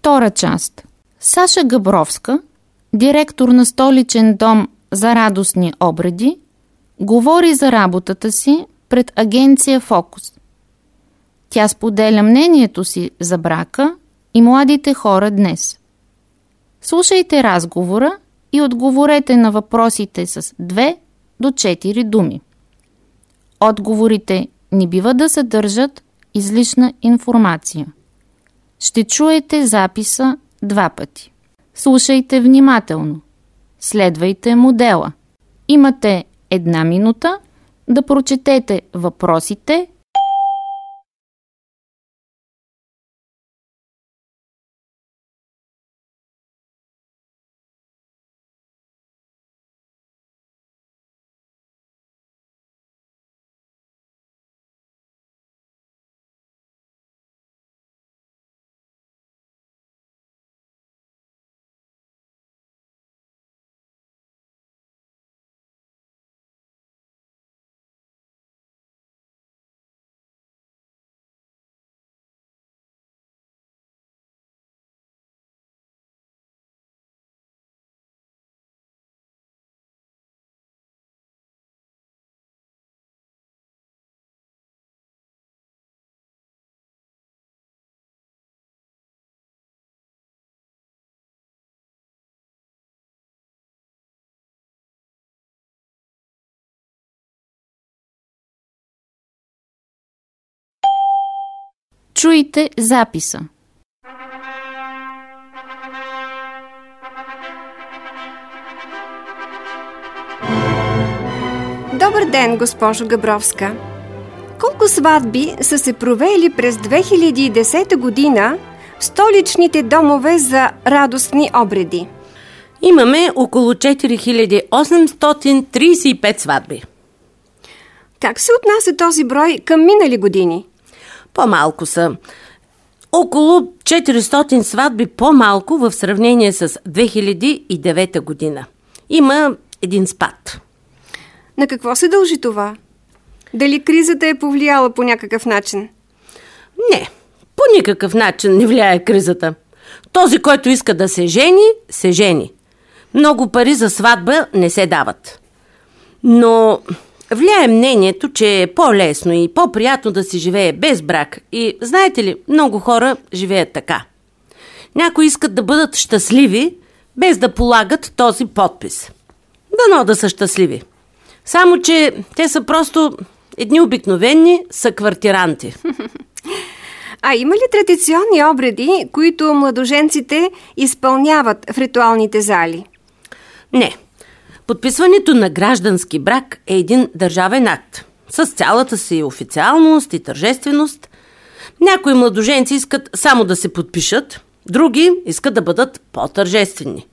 Втора част. Саша Габровска, директор на столичен дом за радостни обреди, говори за работата си пред агенция Фокус. Тя споделя мнението си за брака и младите хора днес. Слушайте разговора и отговорете на въпросите с 2 до 4 думи. Отговорите не бива да съдържат излишна информация. Ще чуете записа 2 пъти. Слушайте внимателно. Следвайте модела. Имате 1 минута да прочетете въпросите. Чуйте записа. Добър ден, госпожо Габровска. Колко сватби са се провели през 2010 година в столичните домове за радостни обреди? Имаме около 4835 сватби. Как се отнася този брой към минали години? По-малко са. Около 400 сватби по-малко в сравнение с 2009 година. Има един спад. На какво се дължи това? Дали кризата е повлияла по някакъв начин? Не, по никакъв начин не влияе кризата. Този, който иска да се жени, се жени. Много пари за сватба не се дават. Но влияе мнението, че е по-лесно и по-приятно да се живее без брак. И знаете ли, много хора живеят така. Някои искат да бъдат щастливи, без да полагат този подпис. Дано да са щастливи. Само че те са просто едни обикновени съквартиранти. А има ли традиционни обреди, които младоженците изпълняват в ритуалните зали? Не. Подписването на граждански брак е един държавен акт, с цялата си официалност и тържественост. Някои младоженци искат само да се подпишат, други искат да бъдат по-тържествени.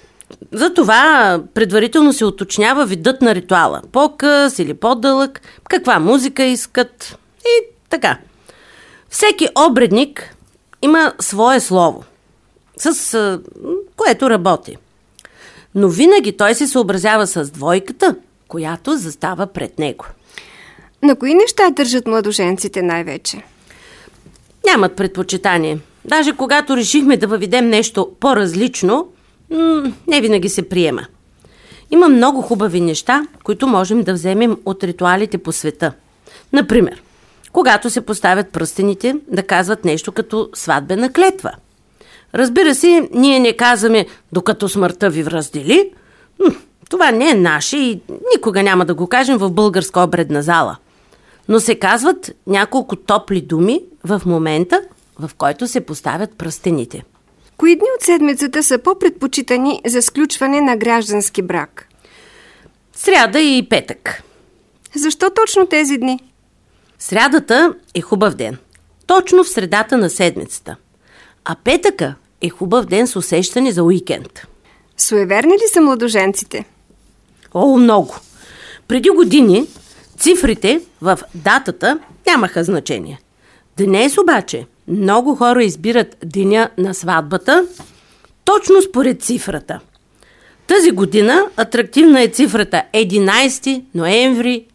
Затова предварително се уточнява видът на ритуала. По-къс или по-дълъг, каква музика искат и така. Всеки обредник има свое слово, с което работи. Но винаги той се съобразява с двойката, която застава пред него. На кои неща държат младоженците най-вече? Нямат предпочитание. Даже когато решихме да въведем нещо по-различно, не винаги се приема. Има много хубави неща, които можем да вземем от ритуалите по света. Например, когато се поставят пръстените, да казват нещо като сватбена клетва. Разбира се, ние не казваме докато смъртта ви раздели. Това не е наше и никога няма да го кажем в българска обредна зала. Но се казват няколко топли думи в момента, в който се поставят пръстените. Кои дни от седмицата са по-предпочитани за сключване на граждански брак? Сряда и петък. Защо точно тези дни? Срядата е хубав ден. Точно в средата на седмицата. А петъка е хубав ден с усещане за уикенд. Суеверни ли са младоженците? О, много. Преди години цифрите в датата нямаха значение. Днес обаче много хора избират деня на сватбата точно според цифрата. Тази година атрактивна е цифрата 11 ноември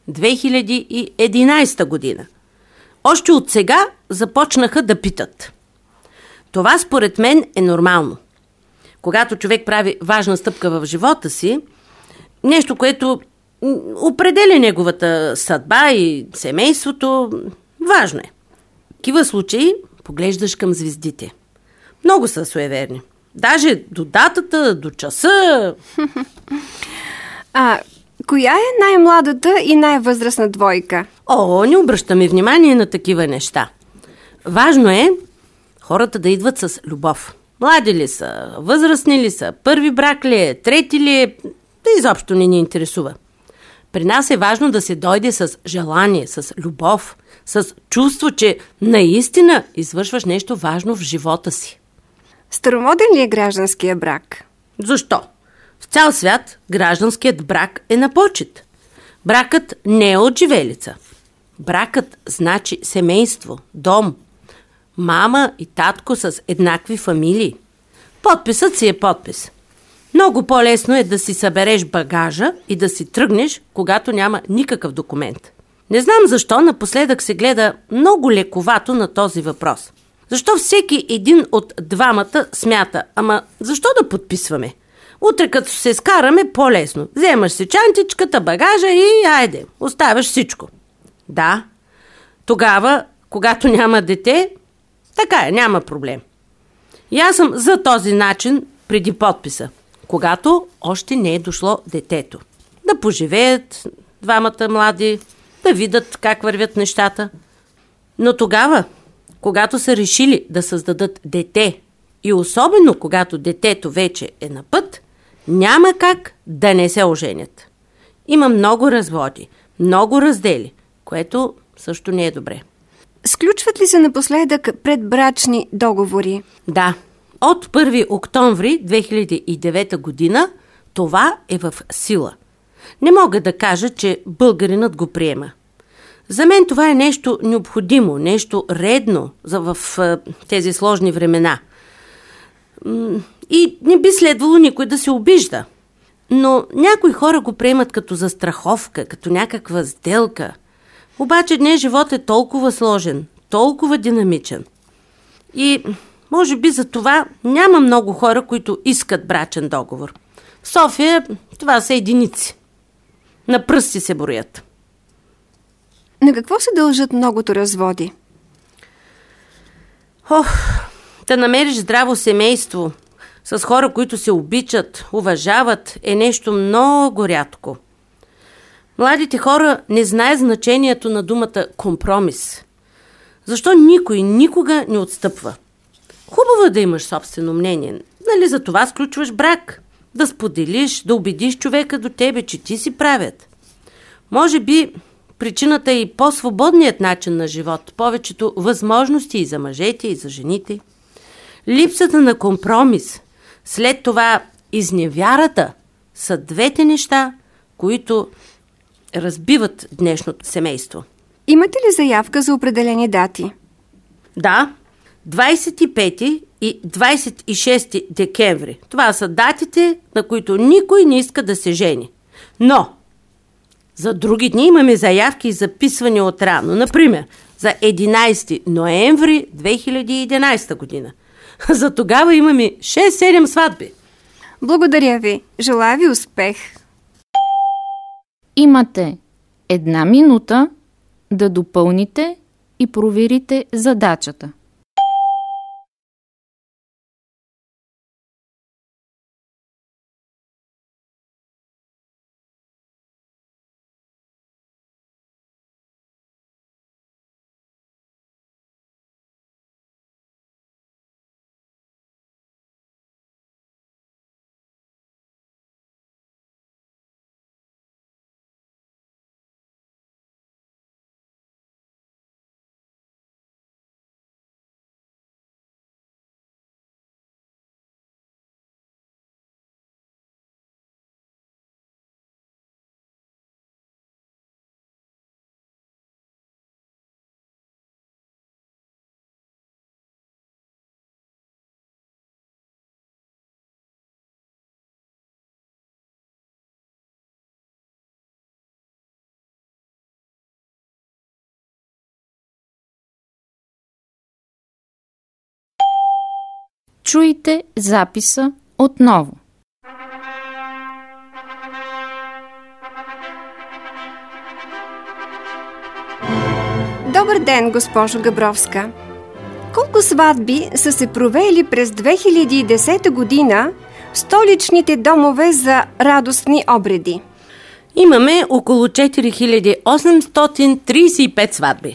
2011 година. Още от сега започнаха да питат. Това според мен е нормално. Когато човек прави важна стъпка в живота си, нещо, което определя неговата съдба и семейството, важно е. В такива случаи поглеждаш към звездите. Много са суеверни. Даже до датата, до часа. Коя е най-младата и най-възрастна двойка? Не обръщаме внимание на такива неща. Важно е хората да идват с любов. Млади ли са, възрастни ли са, първи брак ли е, трети ли е, да изобщо не ни интересува. При нас е важно да се дойде с желание, с любов, с чувство, че наистина извършваш нещо важно в живота си. Старомоден ли е гражданския брак? Защо? В цял свят гражданският брак е на почит. Бракът не е от живелица. Бракът значи семейство, дом, мама и татко с еднакви фамилии. Подписът си е подпис. Много по-лесно е да си събереш багажа и да си тръгнеш, когато няма никакъв документ. Не знам защо напоследък се гледа много лековато на този въпрос. Защо всеки един от двамата смята, защо да подписваме? Утре като се скараме по-лесно. Вземаш си чантичката, багажа и айде, оставяш всичко. Да, тогава, когато няма дете, така е, няма проблем. И аз съм за този начин преди подписа, когато още не е дошло детето. Да поживеят двамата млади, да видят как вървят нещата. Но тогава, когато са решили да създадат дете и особено когато детето вече е на път, няма как да не се оженят. Има много разводи, много раздели, което също не е добре. Сключват ли се напоследък предбрачни договори? Да. От 1 октомври 2009 година това е в сила. Не мога да кажа, че българинът го приема. За мен това е нещо необходимо, нещо редно в тези сложни времена. И не би следвало никой да се обижда. Но някои хора го приемат като застраховка, като някаква сделка. Обаче днес живот е толкова сложен, толкова динамичен. И може би за това няма много хора, които искат брачен договор. В София това са единици. На пръсти се броят. На какво се дължат многото разводи? Да намериш здраво семейство с хора, които се обичат, уважават, е нещо много рядко. Младите хора не знаят значението на думата компромис. Защо никой никога не отстъпва? Хубаво е да имаш собствено мнение. Нали за това сключваш брак? Да споделиш, да убедиш човека до тебе, че ти си правят. Може би причината е и по-свободният начин на живот, повечето възможности и за мъжете, и за жените. Липсата на компромис, след това изневярата са двете неща, които разбиват днешното семейство. Имате ли заявка за определени дати? Да, 25 и 26 декември. Това са датите, на които никой не иска да се жени. Но за други дни имаме заявки и записвания от рано. Например, за 11 ноември 2011 година. За тогава имаме 6-7 сватби. Благодаря ви. Желая ви успех. Имате 1 минута да допълните и проверите задачата. Чуйте записа отново. Добър ден, госпожо Габровска. Колко сватби са се провели през 2010 година в столичните домове за радостни обреди? Имаме около 4835 сватби.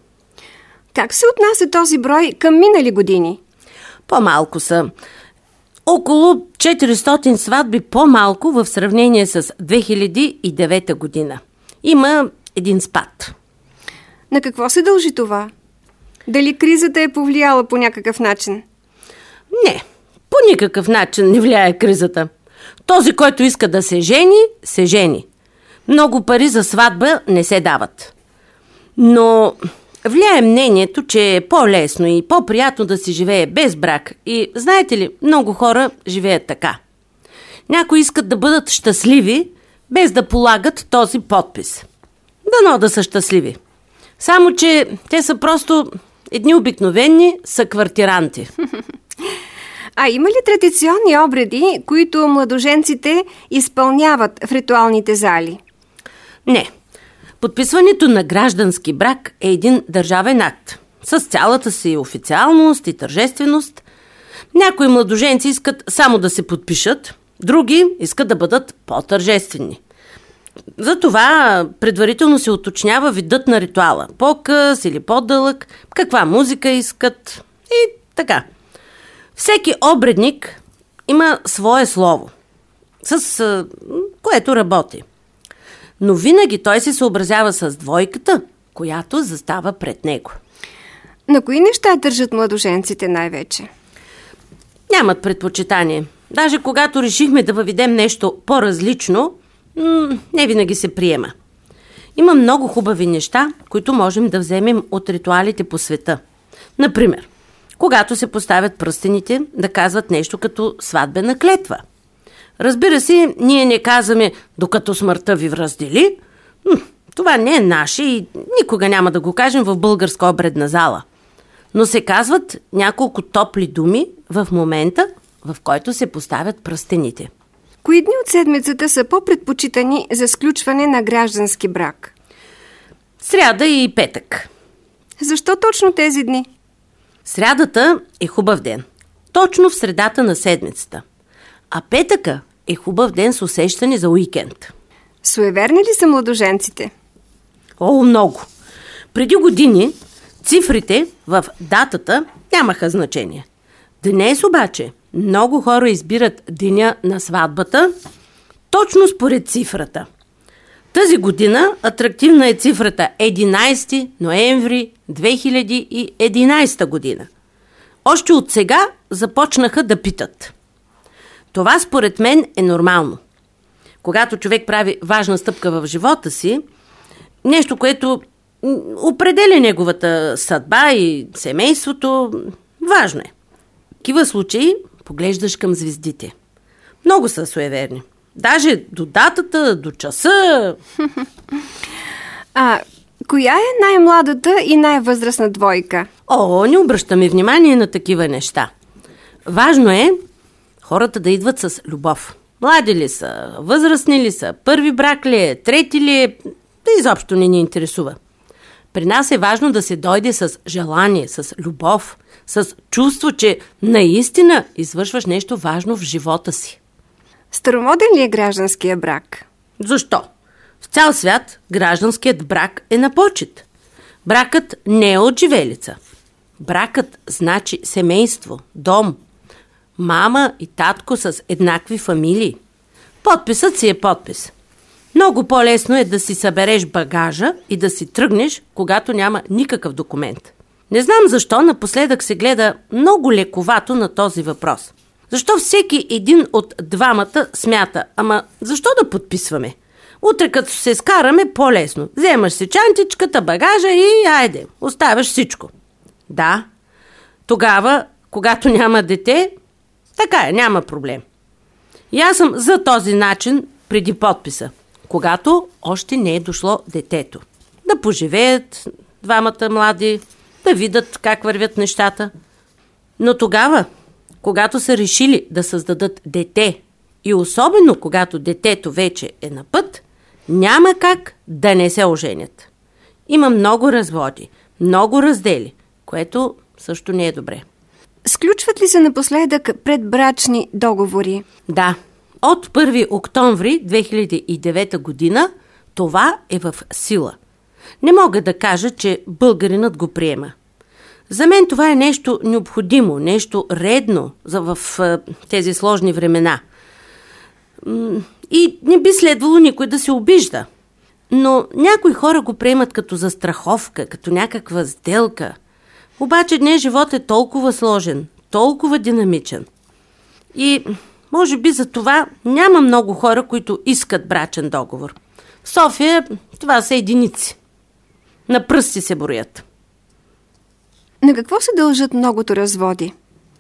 Как се отнася този брой към минали години? По-малко са. Около 400 сватби по-малко в сравнение с 2009 година. Има един спад. На какво се дължи това? Дали кризата е повлияла по някакъв начин? Не, по никакъв начин не влияе кризата. Този, който иска да се жени, се жени. Много пари за сватба не се дават. Но влияе мнението, че е по-лесно и по-приятно да се живее без брак. И знаете ли, много хора живеят така. Някои искат да бъдат щастливи, без да полагат този подпис. Дано да са щастливи. Само че те са просто едни обикновени съквартиранти. А има ли традиционни обреди, които младоженците изпълняват в ритуалните зали? Не. Подписването на граждански брак е един държавен акт. С цялата си официалност и тържественост. Някои младоженци искат само да се подпишат, други искат да бъдат по-тържествени. Затова предварително се уточнява видът на ритуала. По-къс или по-дълъг, каква музика искат и така. Всеки обредник има свое слово, с което работи. Но винаги той се съобразява с двойката, която застава пред него. На кои неща държат младоженците най-вече? Нямат предпочитание. Даже когато решихме да въведем нещо по-различно, не винаги се приема. Има много хубави неща, които можем да вземем от ритуалите по света. Например, когато се поставят пръстените, да казват нещо като сватбена клетва. Разбира се, ние не казваме докато смъртта ви раздели. Това не е наше и никога няма да го кажем в българска обредна зала. Но се казват няколко топли думи в момента, в който се поставят пръстените. Кои дни от седмицата са по-предпочитани за сключване на граждански брак? Сряда и петък. Защо точно тези дни? Срядата е хубав ден. Точно в средата на седмицата. А петъка е хубав ден с усещане за уикенд. Суеверни ли са младоженците? О, много. Преди години цифрите в датата нямаха значение. Днес обаче много хора избират деня на сватбата точно според цифрата. Тази година атрактивна е цифрата 11 ноември 2011 година. Още от сега започнаха да питат. Това според мен е нормално. Когато човек прави важна стъпка в живота си, нещо, което определя неговата съдба и семейството, важно е. В такива случаи поглеждаш към звездите. Много са суеверни. Даже до датата, до часа. А коя е най-младата и най-възрастна двойка? Не обръщаме внимание на такива неща. Важно е хората да идват с любов. Млади ли са, възрастни ли са, първи брак ли е, трети ли е, да изобщо не ни интересува. При нас е важно да се дойде с желание, с любов, с чувство, че наистина извършваш нещо важно в живота си. Старомоден ли е гражданския брак? Защо? В цял свят гражданският брак е на почит. Бракът не е от живелица. Бракът значи семейство, дом, мама и татко с еднакви фамилии. Подписът си е подпис. Много по-лесно е да си събереш багажа и да си тръгнеш, когато няма никакъв документ. Не знам защо напоследък се гледа много лековато на този въпрос. Защо всеки един от двамата смята, ама защо да подписваме? Утре като се скараме по-лесно. Вземаш си чантичката, багажа и айде, оставяш всичко. Да, тогава, когато няма дете, така е, няма проблем. И аз съм за този начин преди подписа, когато още не е дошло детето. Да поживеят двамата млади, да видят как вървят нещата. Но тогава, когато са решили да създадат дете и особено когато детето вече е на път, няма как да не се оженят. Има много разводи, много раздели, което също не е добре. Сключват ли се напоследък предбрачни договори? Да, от 1 октомври 2009 година това е в сила. Не мога да кажа, че българинът го приема. За мен това е нещо необходимо, нещо редно в тези сложни времена. И не би следвало никой да се обижда. Но някои хора го приемат като застраховка, като някаква сделка. Обаче днес живот е толкова сложен, толкова динамичен. И може би за това няма много хора, които искат брачен договор. В София това са единици. На пръсти се броят. На какво се дължат многото разводи?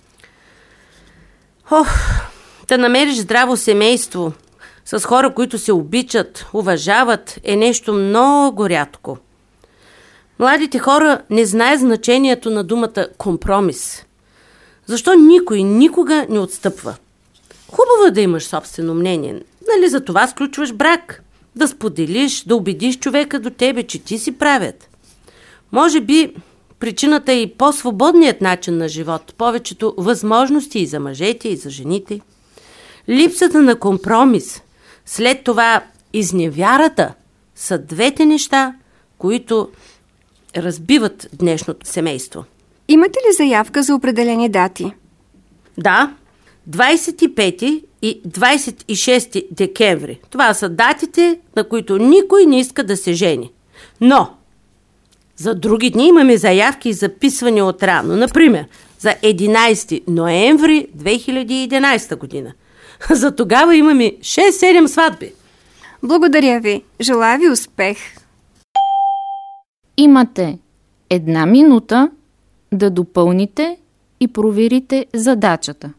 Да намериш здраво семейство с хора, които се обичат, уважават, е нещо много рядко. Младите хора не знаят значението на думата компромис. Защо никой никога не отстъпва? Хубаво е да имаш собствено мнение. Нали за това сключваш брак? Да споделиш, да убедиш човека до тебе, че ти си правят. Може би причината е и по-свободният начин на живот, повечето възможности и за мъжете, и за жените. Липсата на компромис, след това изневярата са двете неща, които разбиват днешното семейство. Имате ли заявка за определени дати? Да, 25 и 26 декември. Това са датите, на които никой не иска да се жени. Но за други дни имаме заявки и записвания от рано. Например, за 11 ноември 2011 година. За тогава имаме 6-7 сватби. Благодаря ви. Желая ви успех. Имате 1 минута да допълните и проверите задачата.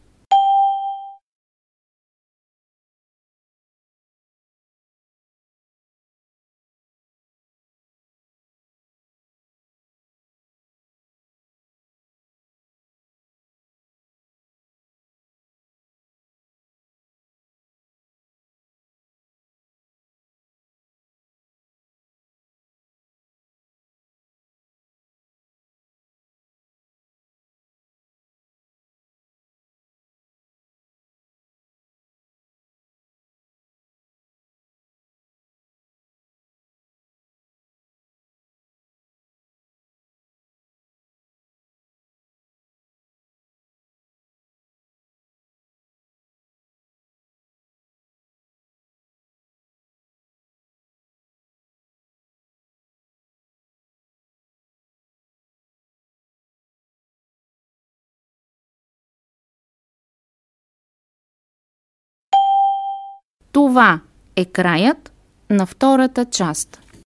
Това е краят на втората част.